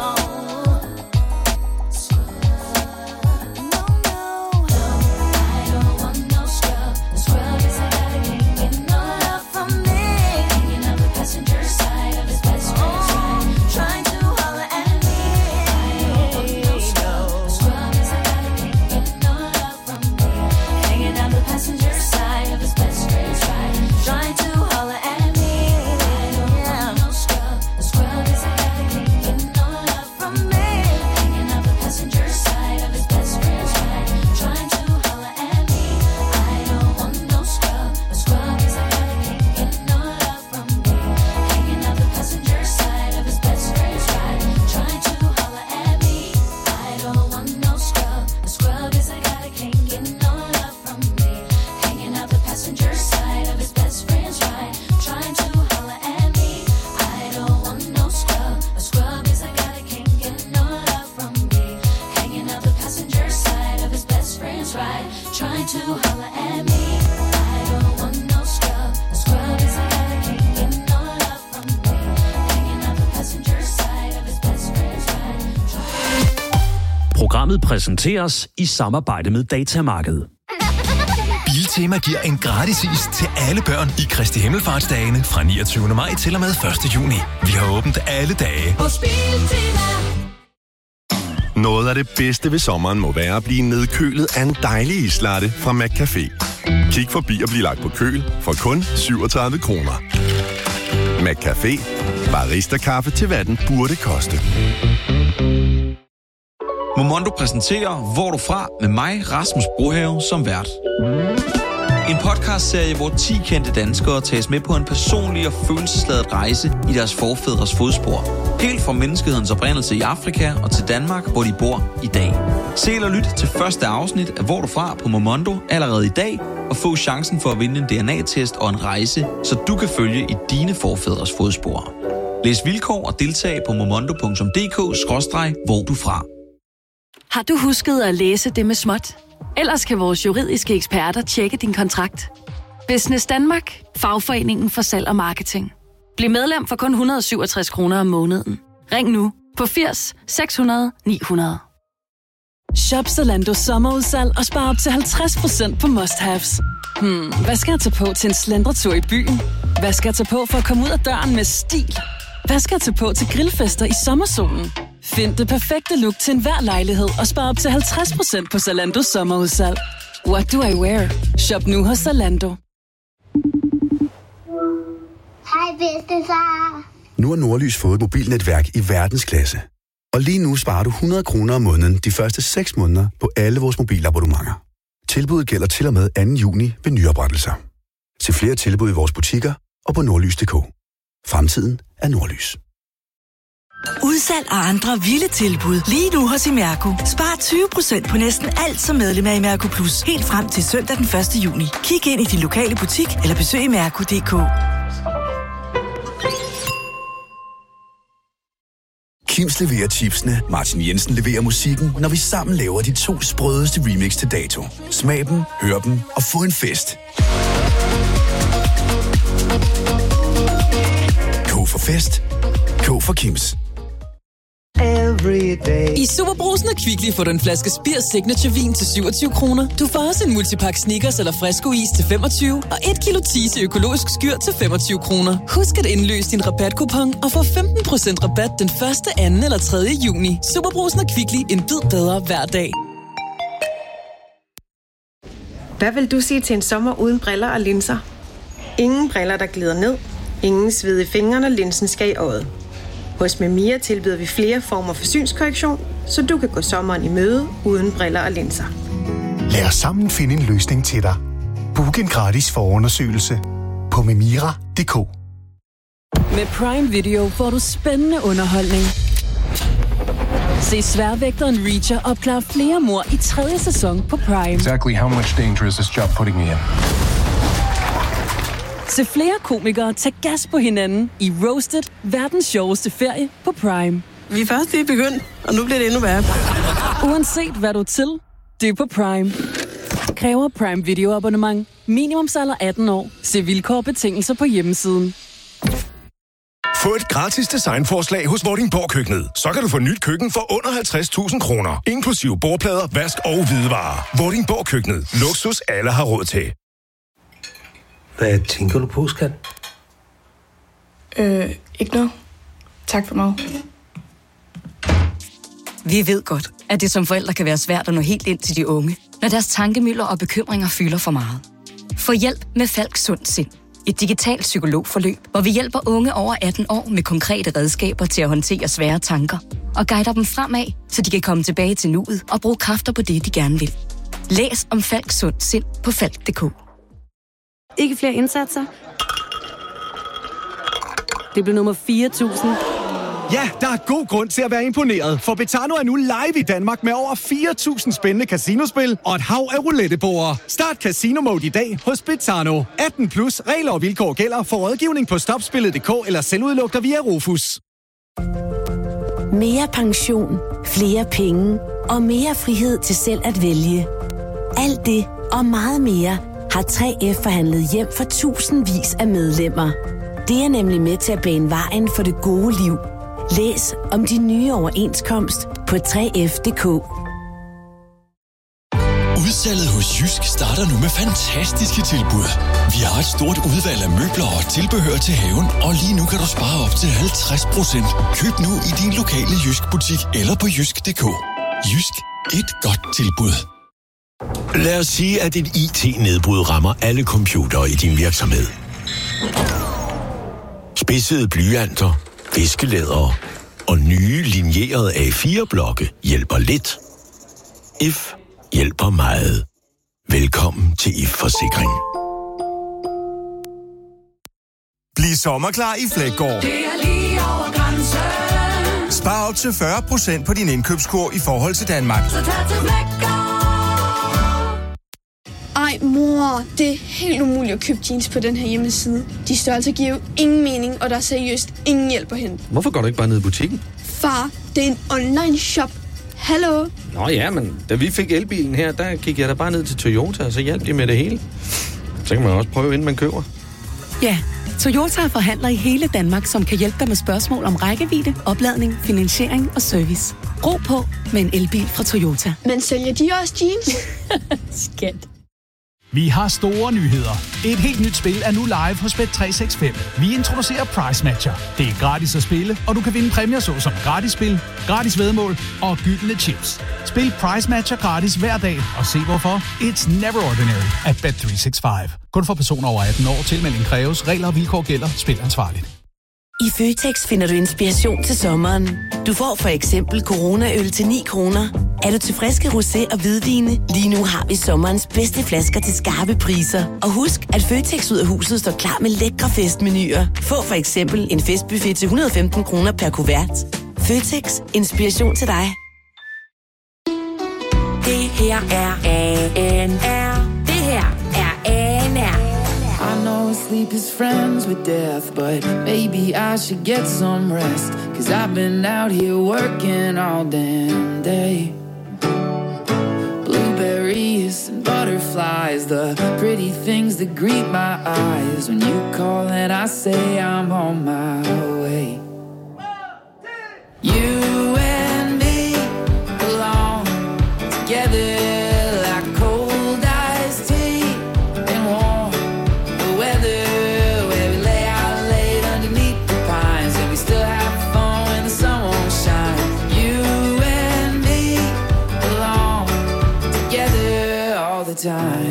Trying to holler at me. I don't want no scrub. A scrub is a guy that can't get no love from me. Hanging out the passenger side of his best friend's ride. Programmet præsenteres i samarbejde med Datamarkedet. Biltema giver en gratis is til alle børn i Kristi Himmelfartsdagene fra niogtyvende maj til og med første juni. Vi har åbent alle dage. Hos Biltema. Noget af det bedste ved sommeren må være at blive nedkølet af en dejlig islatte fra McCafé. Kig forbi og bliv lagt på køl for kun syvogtredive kroner. McCafé. Barista-kaffe til hvad den burde koste. Momondo præsenterer Hvor du fra med mig, Rasmus Brohave, som vært. En podcastserie, hvor ti kendte danskere tages med på en personlig og følelsesladet rejse i deres forfædres fodspor. Helt fra menneskehedens oprindelse i Afrika og til Danmark, hvor de bor i dag. Se eller lyt til første afsnit af Hvor du fra på Momondo allerede i dag, og få chancen for at vinde en D N A-test og en rejse, så du kan følge i dine forfædres fodspor. Læs vilkår og deltag på momondo punktum d k skråstreg hvor du fra. Har du husket at læse det med småt? Ellers kan vores juridiske eksperter tjekke din kontrakt. Business Danmark, fagforeningen for salg og marketing. Bliv medlem for kun et hundrede og syvogtres kroner om måneden. Ring nu på firs seks hundrede ni hundrede. Shop Zalando sommerudsalg og spar op til halvtreds procent på must-haves. Hmm, hvad skal jeg tage på til en slendretur i byen? Hvad skal jeg tage på for at komme ud af døren med stil? Hvad skal jeg tage på til grillfester i sommersolen? Find det perfekte look til enhver lejlighed og spar op til halvtreds procent på Zalando sommerudsalg. What do I wear? Shop nu hos Zalando. Hej bedstefar. Nu har Nordlys fået et mobilnetværk i verdensklasse. Og lige nu sparer du hundrede kroner om måneden de første seks måneder på alle vores mobilabonnementer. Tilbuddet gælder til og med anden juni ved nyoprettelser. Se flere tilbud i vores butikker og på nordlys punktum d k. Fremtiden er Nordlys. Udsalg og andre vilde tilbud. Lige nu hos Imerco. Spar tyve procent på næsten alt som medlem af Imerco Plus. Helt frem til søndag den første juni. Kig ind i din lokale butik eller besøg imerco punktum d k. Kims leverer chipsene, Martin Jensen leverer musikken, når vi sammen laver de to sprødeste remix til dato. Smag dem, hør dem og få en fest. K for fest. K for Kims. I Superbrugsen og Kvickly får du en flaske Spir Signature Vin til syvogtyve kroner. Du får også en multipack Snickers eller Fresco Is til femogtyve og et kilo Tise økologisk skyr til femogtyve kroner. Husk at indløse din rabatkupon og få femten procent rabat den første, anden eller tredje juni. Superbrugsen og Kvickly, en bid bedre hver dag. Hvad vil du sige til en sommer uden briller og linser? Ingen briller, der glider ned. Ingen sved i fingrene, når linsen skal i øjet. Hos Memia tilbyder vi flere former for synskorrektion, så du kan gå sommeren i møde uden briller og linser. Lad os sammen finde en løsning til dig. Book en gratis forundersøgelse på memira punktum d k. Med Prime Video får du spændende underholdning. Se Sværvægteren Reacher opklare flere mord i tredje sæson på Prime. Exactly how much danger is this job putting me in? Se flere komikere tage gas på hinanden i Roasted, verdens sjoveste ferie på Prime. Vi er først lige begyndt, og nu bliver det endnu værre. Uanset hvad du er til, det er på Prime. Kræver Prime Video abonnement. Minimumsalder atten år. Se vilkår og betingelser på hjemmesiden. Få et gratis designforslag hos Vordingborg Køkkenet. Så kan du få nyt køkken for under halvtreds tusind kroner. Inklusiv bordplader, vask og hvidevarer. Vordingborg Køkkenet. Luksus alle har råd til. Hvad tænker du på, skat? Øh, ikke noget. Tak for mig. Vi ved godt, at det som forældre kan være svært at nå helt ind til de unge, når deres tankemylder og bekymringer fylder for meget. Få hjælp med Falk Sund Sind. Et digitalt psykologforløb, hvor vi hjælper unge over atten år med konkrete redskaber til at håndtere svære tanker og guider dem fremad, så de kan komme tilbage til nuet og bruge kræfter på det, de gerne vil. Læs om Falk Sund Sind på falk punktum d k. Ikke flere indsatser? Det blev nummer fire tusind. Ja, der er god grund til at være imponeret, for Betano er nu live i Danmark med over fire tusind spændende casinospil og et hav af rouletteborde. Start Casino Mode i dag hos Betano. atten plus regler og vilkår gælder for rådgivning på stopspillet punktum d k eller selvudluk dig via Rufus. Mere pension, flere penge og mere frihed til selv at vælge. Alt det og meget mere har tre F forhandlet hjem for tusindvis af medlemmer. Det er nemlig med til at bane vejen for det gode liv. Læs om de nye overenskomst på tre F punktum d k. Udsalget hos Jysk starter nu med fantastiske tilbud. Vi har et stort udvalg af møbler og tilbehør til haven, og lige nu kan du spare op til halvtreds procent. Køb nu i din lokale Jysk-butik eller på jysk punktum d k. Jysk. Et godt tilbud. Lad os sige, at et I T-nedbrud rammer alle computere i din virksomhed. Spidsede blyanter, viskelædere og nye linjerede A fire blokke hjælper lidt. If hjælper meget. Velkommen til If Forsikring. Bliv sommerklar i Flækgaard. Det er lige over grænsen. Spar op til fyrre procent på din indkøbskurv i forhold til Danmark. Så tag til Flækgaard. Ej, mor, det er helt umuligt at købe jeans på den her hjemmeside. De størrelser giver jo ingen mening, og der er seriøst ingen hjælp at hente. Hvorfor går du ikke bare ned i butikken? Far, det er en online shop. Hallo? Nå ja, men da vi fik elbilen her, der gik jeg da bare ned til Toyota, og så hjalp de med det hele. Så kan man også prøve, inden man køber. Ja, Toyota er forhandler i hele Danmark, som kan hjælpe dig med spørgsmål om rækkevidde, opladning, finansiering og service. Ro på med en elbil fra Toyota. Men sælger de også jeans? Skat. Vi har store nyheder. Et helt nyt spil er nu live hos Bet tre seks fem. Vi introducerer Price Matcher. Det er gratis at spille, og du kan vinde præmier såsom gratis spil, gratis væddemål og gyldne chips. Spil Price Matcher gratis hver dag, og se hvorfor. It's never ordinary at Bet tre seks fem. Kun for personer over atten år. Tilmelding kræves. Regler og vilkår gælder. Spil ansvarligt. I Føtex finder du inspiration til sommeren. Du får for eksempel Corona-øl til ni kroner. Er du til friske rosé og hvidvine? Lige nu har vi sommerens bedste flasker til skarpe priser. Og husk, at Føtex ud af huset står klar med lækre festmenuer. Få for eksempel en festbuffet til et hundrede og femten kroner per kuvert. Føtex. Inspiration til dig. Det her er A N R. Det her er A N R. I know sleep is friends with death, but maybe I should get some rest. Cause I've been out here working all damn day. Blueberries and butterflies, the pretty things that greet my eyes. When you call and I say I'm on my way. You and me belong together. Time.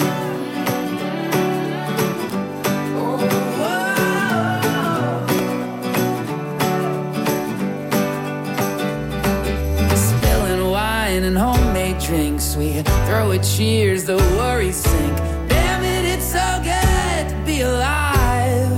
Spilling wine and homemade drinks, we throw a cheers, the worries sink. Damn it, it's so good to be alive.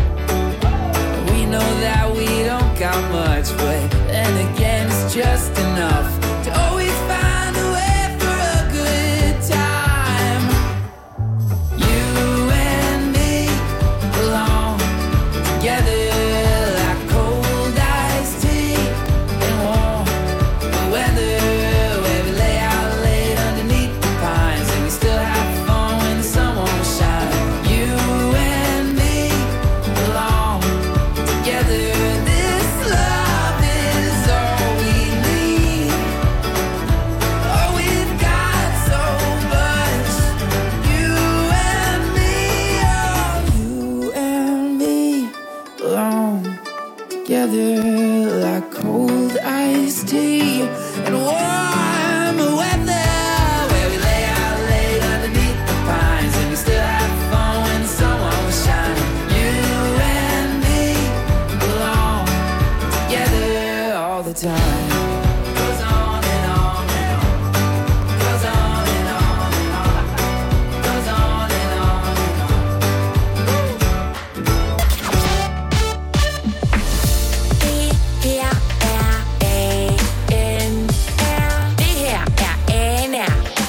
We know that we don't got much, but then again, it's just enough. enough to always find a way for a good time. You and me belong together like cold iced tea and warm weather, where we lay out late underneath the pines and we still have fun when the sun won't shine. You and me belong together. This love is all we need. Oh, we've got so much. You and me, oh, you and me belong together like cold iced tea and warm weather, where we lay out late underneath the pines and we still have fun when the sun won't shine. You and me belong together all the time. Goes on and on and on. Goes on and on and on. Goes on and on and on. Det her er A N R. Det her er A N R.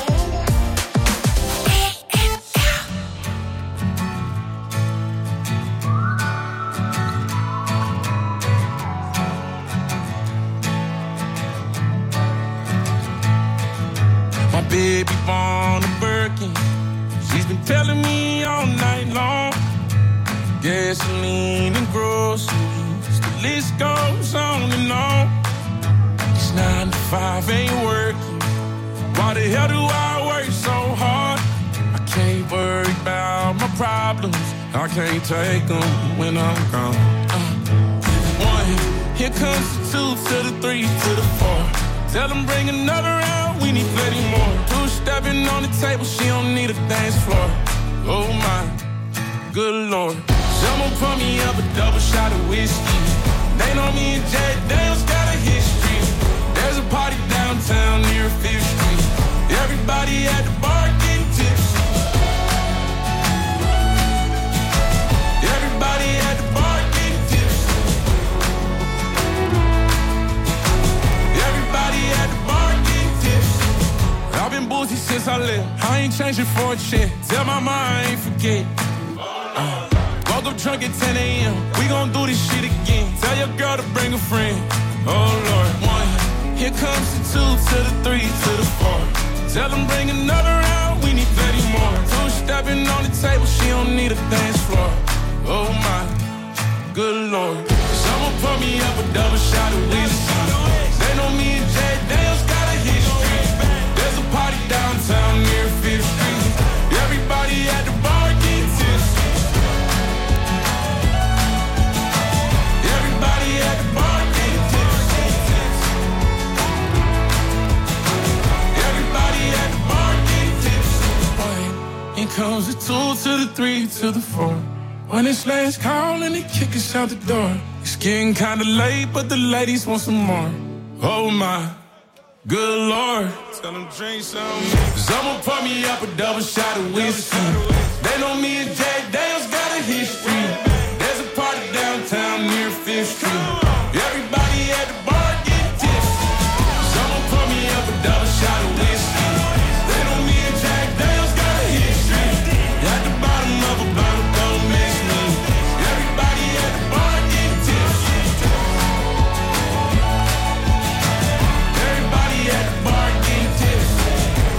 My baby born a Birkin. She's been telling me all night long. Gasoline and groceries, the list goes on and on. It's nine to five, ain't working. Why the hell do I work so hard? I can't worry about my problems. I can't take them when I'm gone. Uh, one, here comes the two to the three to the four. Tell them bring another round, we need plenty more. Two stepping on the table, she don't need a dance floor. Oh my, good lord. Someone pour me up a double shot of whiskey. They know me and Jack Daniels got a history. There's a party downtown near Fifth Street. Everybody at the bar getting tipsy. Everybody at the bar getting tipsy. Everybody at the bar getting tipsy. I've been boozy since I left. I ain't changing for a check. Tell my mind I ain't forget. Uh, woke up drunk at ten a.m. We gon' do this shit again. Tell your girl to bring a friend. Oh Lord, one. Here comes the two to the three to the four. Tell them bring another round, we need plenty more. Two stepping on the table, she don't need a dance floor. Oh my, good lord. Someone pour me up a double shot of whiskey. They know me and Jack Daniels got a history. There's a party downtown near Fifth Street. Everybody at the bar getting tipsy. Everybody at the bar getting tipsy. Everybody at the bar getting tipsy. One, here comes the two to the three to the four. When it's last call and they kick us out the door. It's getting kinda late, but the ladies want some more. Oh my, good lord. Tell them drink some. Someone pour me up a double shot of whiskey. They know me and Jack Daniels got a history. There's a party downtown near Fifth Street. Everybody at the bar getting tipsy. Someone pour me up a double shot of whiskey. They know me and Jack Daniels got a history. At the bottom of a bottle, don't miss me. Everybody at the bar getting tipsy. Everybody at the bar getting tipsy.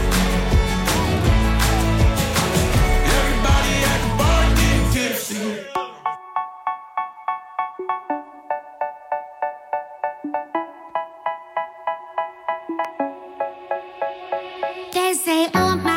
Everybody at the bar getting tipsy. They say, oh my